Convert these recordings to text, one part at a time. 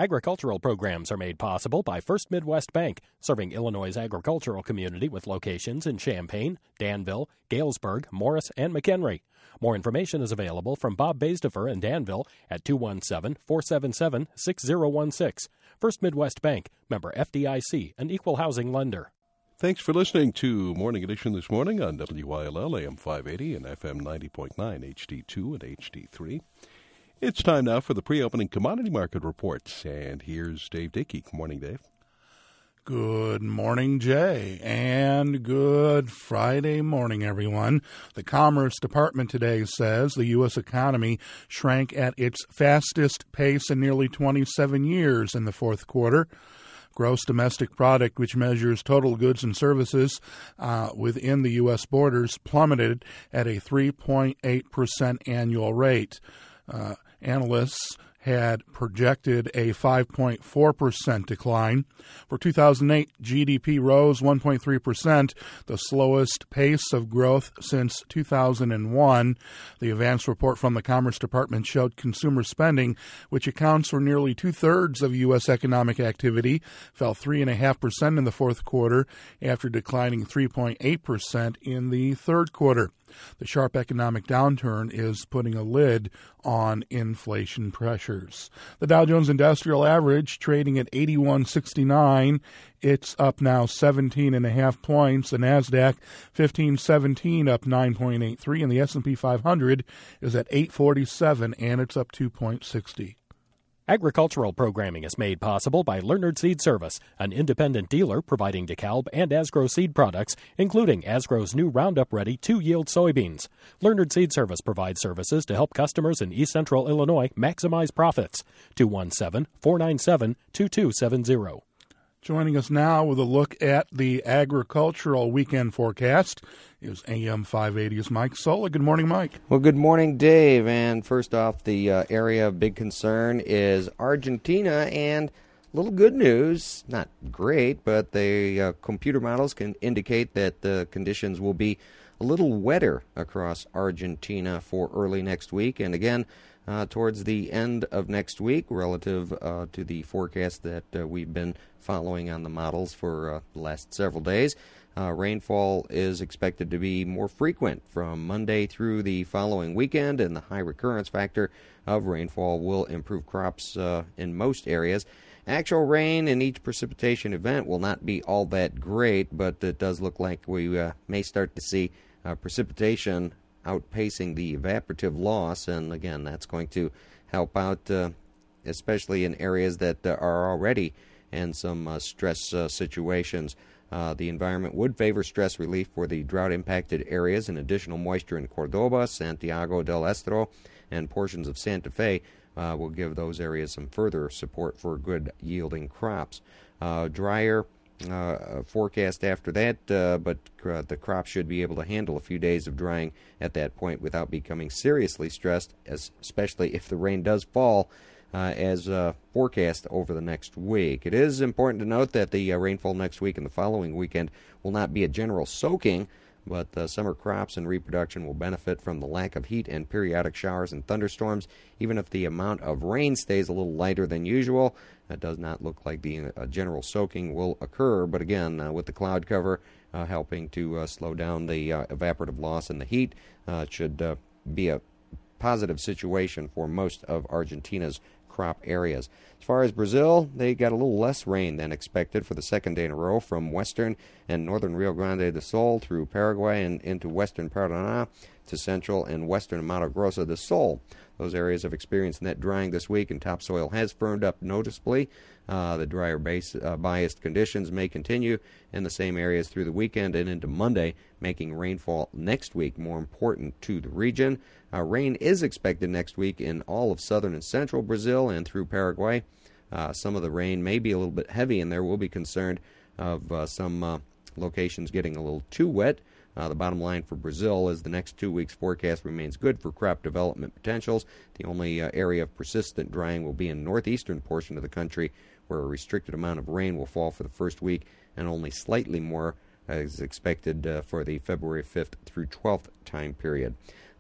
Agricultural programs are made possible by First Midwest Bank, serving Illinois' agricultural community with locations in Champaign, Danville, Galesburg, Morris, and McHenry. More information is available from Bob Baisdefer in Danville at 217-477-6016. First Midwest Bank, member FDIC, an equal housing lender. Thanks for listening to Morning Edition this morning on WYLL AM 580 and FM 90.9 HD2 and HD3. It's time now for the pre-opening commodity market reports, and here's Dave Dickey. Good morning, Dave. Good morning, Jay, and good Friday morning, everyone. The Commerce Department today says the U.S. economy shrank at its fastest pace in nearly 27 years in the fourth quarter. Gross domestic product, which measures total goods and services within the U.S. borders, plummeted at a 3.8% annual rate. Analysts had projected a 5.4% decline. For 2008, GDP rose 1.3%, the slowest pace of growth since 2001. The advance report from the Commerce Department showed consumer spending, which accounts for nearly two-thirds of U.S. economic activity, fell 3.5% in the fourth quarter after declining 3.8% in the third quarter. The sharp economic downturn is putting a lid on inflation pressures. The Dow Jones Industrial Average trading at 8169. It's up now 17.5 points. The NASDAQ 1517 up 9.83, and the S&P 500 is at 847, and it's up 2.60. Agricultural programming is made possible by Leonard Seed Service, an independent dealer providing DeKalb and Asgrow seed products, including Asgrow's new Roundup Ready 2-yield soybeans. Leonard Seed Service provides services to help customers in East Central Illinois maximize profits. 217-497-2270. Joining us now with a look at the agricultural weekend forecast is AM 580's Mike Sola. Good morning, Mike. Well, good morning, Dave. And first off, the area of big concern is Argentina, and a little good news, not great, but the computer models can indicate that the conditions will be a little wetter across Argentina for early next week. And again, towards the end of next week, relative to the forecast that we've been following on the models for the last several days. Rainfall is expected to be more frequent from Monday through the following weekend, and the high recurrence factor of rainfall will improve crops in most areas. Actual rain in each precipitation event will not be all that great, but it does look like we may start to see precipitation outpacing the evaporative loss, and again, that's going to help out, especially in areas that are already in some stress situations. The environment would favor stress relief for the drought-impacted areas, and additional moisture in Cordoba, Santiago del Estero, and portions of Santa Fe will give those areas some further support for good yielding crops. Drier forecast after that, but the crop should be able to handle a few days of drying at that point without becoming seriously stressed, especially if the rain does fall as forecast over the next week. It is important to note that the rainfall next week and the following weekend will not be a general soaking, but summer crops and reproduction will benefit from the lack of heat and periodic showers and thunderstorms. Even if the amount of rain stays a little lighter than usual, it does not look like the general soaking will occur. But again, with the cloud cover helping to slow down the evaporative loss and the heat, it should be a positive situation for most of Argentina's crop areas. As far as Brazil, they got a little less rain than expected for the second day in a row from western and northern Rio Grande do Sul through Paraguay and into western Paraná to central and western Mato Grosso do Sul. Those areas have experienced net drying this week, and topsoil has firmed up noticeably. The drier biased conditions may continue in the same areas through the weekend and into Monday, making rainfall next week more important to the region. Rain is expected next week in all of southern and central Brazil and through Paraguay. Some of the rain may be a little bit heavy, and there will be concern of some locations getting a little too wet. The bottom line for Brazil is the next 2 weeks' forecast remains good for crop development potentials. The only area of persistent drying will be in the northeastern portion of the country, where a restricted amount of rain will fall for the first week, and only slightly more is expected for the February 5th through 12th time period.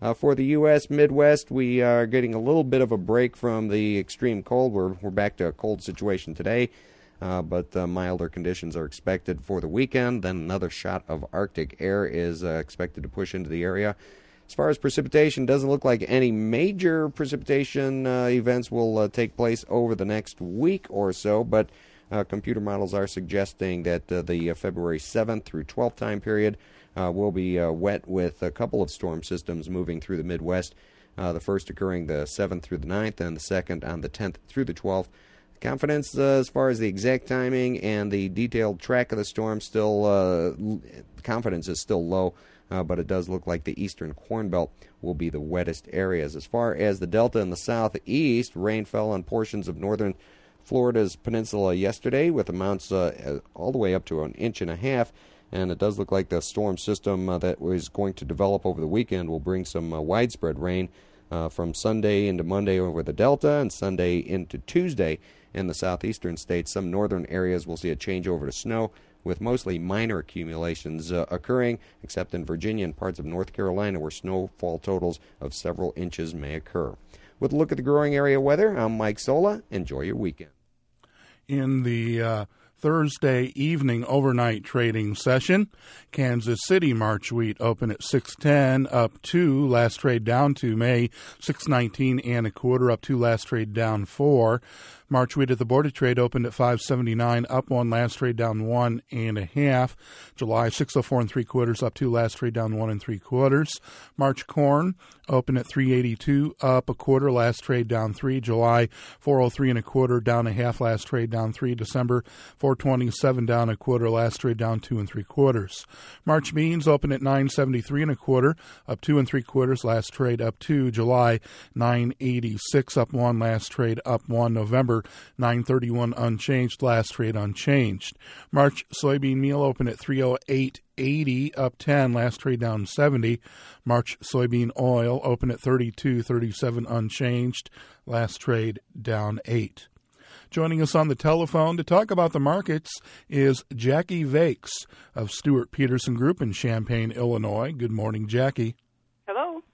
For the U.S. Midwest, we are getting a little bit of a break from the extreme cold. We're back to a cold situation today, but milder conditions are expected for the weekend. Then another shot of Arctic air is expected to push into the area. As far as precipitation, doesn't look like any major precipitation events will take place over the next week or so, but computer models are suggesting that the February 7th through 12th time period will be wet with a couple of storm systems moving through the Midwest, the first occurring the 7th through the 9th and the second on the 10th through the 12th. Confidence as far as the exact timing and the detailed track of the storm, confidence is still low, but it does look like the eastern Corn Belt will be the wettest areas. As far as the Delta and the southeast, rain fell on portions of northern Florida's peninsula yesterday with amounts all the way up to 1.5 inches. And it does look like the storm system that was going to develop over the weekend will bring some widespread rain from Sunday into Monday over the Delta and Sunday into Tuesday in the southeastern states. Some northern areas will see a change over to snow, with mostly minor accumulations occurring, except in Virginia and parts of North Carolina where snowfall totals of several inches may occur. With a look at the growing area weather, I'm Mike Sola. Enjoy your weekend. In the Thursday evening overnight trading session, Kansas City March wheat open at 6.10, up 2, last trade down to May 6.19 and a quarter, up 2, last trade down 4. March wheat at the Board of Trade opened at 5.79, up 1, last trade down 1.5. July 6.04 3/4, up 2, last trade down 1 3/4. March corn opened at 3.82, up a quarter, last trade down 3. July 4.03 1/4, down 1/2, last trade down 3. December 4.27, down a quarter, last trade down 2 3/4. March beans opened at 9.73 1/4, up 2 3/4, last trade up 2. July 9.86, up 1, last trade up 1. November 9.31 unchanged, last trade unchanged. March soybean meal opened at 308.80, up 10, last trade down 70. March soybean oil opened at 32.37 unchanged, last trade down 8. Joining us on the telephone to talk about the markets is Jackie Vakes of Stewart Peterson Group in Champaign, Illinois. Good morning, Jackie. Hello.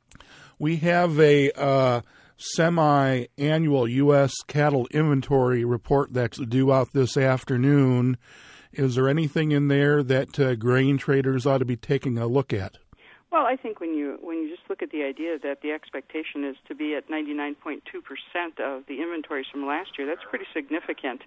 We have a semi-annual U.S. cattle inventory report that's due out this afternoon. Is there anything in there that grain traders ought to be taking a look at? Well, I think when you just look at the idea that the expectation is to be at 99.2% of the inventories from last year, that's pretty significant.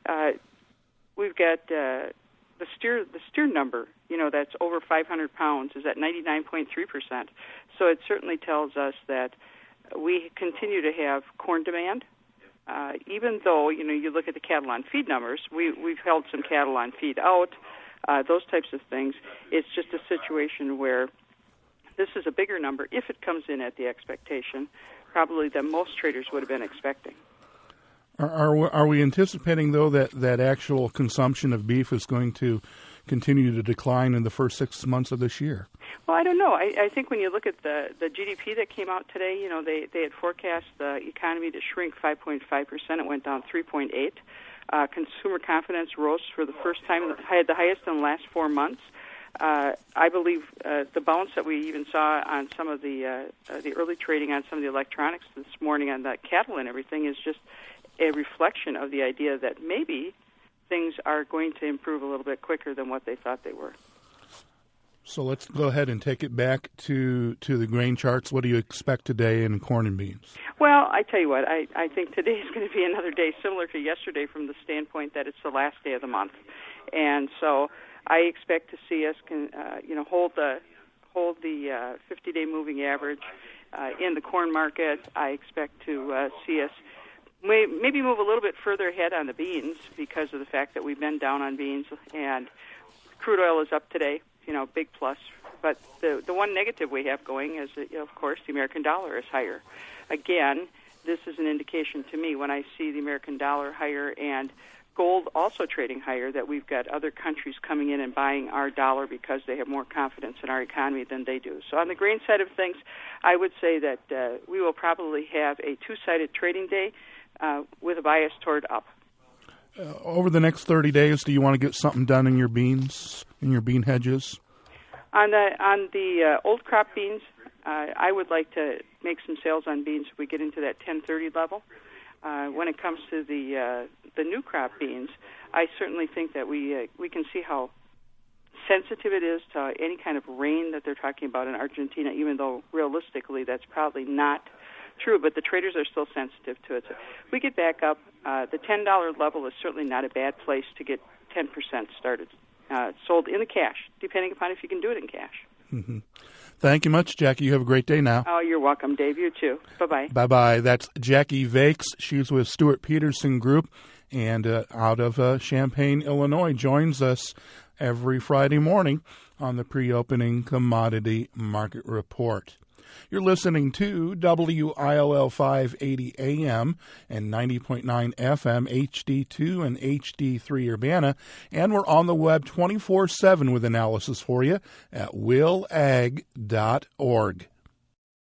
We've got the steer number, that's over 500 pounds, is at 99.3%. So it certainly tells us that we continue to have corn demand. Even though, you look at the cattle on feed numbers, we've held some cattle on feed out, those types of things. It's just a situation where this is a bigger number, if it comes in at the expectation, probably than most traders would have been expecting. Are we anticipating, though, that actual consumption of beef is going to continue to decline in the first 6 months of this year? Well, I don't know. I think when you look at the GDP that came out today, they had forecast the economy to shrink 5.5%. It went down 3.8%. Consumer confidence rose for the first time, had the highest in the last 4 months. I believe the bounce that we even saw on some of the early trading on some of the electronics this morning on the cattle and everything is just a reflection of the idea that maybe things are going to improve a little bit quicker than what they thought they were. So let's go ahead and take it back to the grain charts. What do you expect today in corn and beans? Well, I tell you what, I think today is going to be another day similar to yesterday from the standpoint that it's the last day of the month. And so I expect to see us hold the 50-day moving average in the corn market. I expect to see us maybe move a little bit further ahead on the beans because of the fact that we've been down on beans, and crude oil is up today, big plus. But the one negative we have going is, of course, the American dollar is higher. Again, this is an indication to me when I see the American dollar higher and gold also trading higher that we've got other countries coming in and buying our dollar because they have more confidence in our economy than they do. So on the grain side of things, I would say that we will probably have a two-sided trading day with a bias toward up. Over the next 30 days, do you want to get something done in your beans, in your bean hedges? On the old crop beans, I would like to make some sales on beans if we get into that 1030 level. When it comes to the new crop beans, I certainly think that we can see how sensitive it is to any kind of rain that they're talking about in Argentina, even though realistically that's probably not true, but the traders are still sensitive to it. So if we get back up, the $10 level is certainly not a bad place to get 10% started, sold in the cash, depending upon if you can do it in cash. Mm-hmm. Thank you much, Jackie. You have a great day now. Oh, you're welcome, Dave. You too. Bye-bye. Bye-bye. That's Jackie Vakes. She's with Stuart Peterson Group and out of Champaign, Illinois, joins us every Friday morning on the pre-opening commodity market report. You're listening to WILL 580 AM and 90.9 FM, HD2 and HD3 Urbana, and we're on the web 24/7 with analysis for you at willag.org.